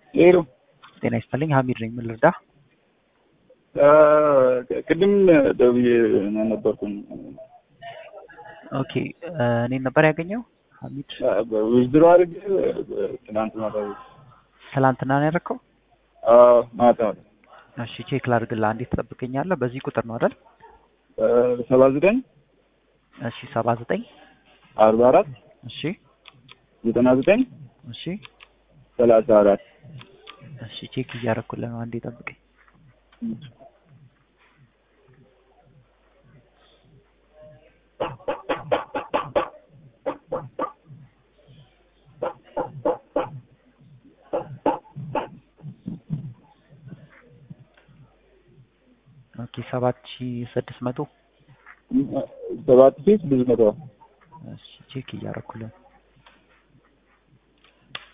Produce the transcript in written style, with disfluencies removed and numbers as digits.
ሄሎ ጤና ይስጥልኝ ሀሚድ ነኝ። ምን ልርዳ? ቅድም ደውዬ ነበርኩኝ። ኦኬ እኔን ነበር ያገኘው ሀሚድ? ውዝድሮ አድርጌ ትናንት ማታ ትላንትና ነው ያደረከው? ማታ። እሺ ቼክ ላድርግልህ። አንዴ ትጠብቀኛለህ? በዚህ ቁጥር ነው አይደል? 79 እሺ 79 44 እሺ 99 እሺ 34 እሺ ቼክ እያደረኩልህ ነው። አንዴ ጠብቀኝ። ኦኬ 7600 7600 እሺ ቼክ እያደረኩልህ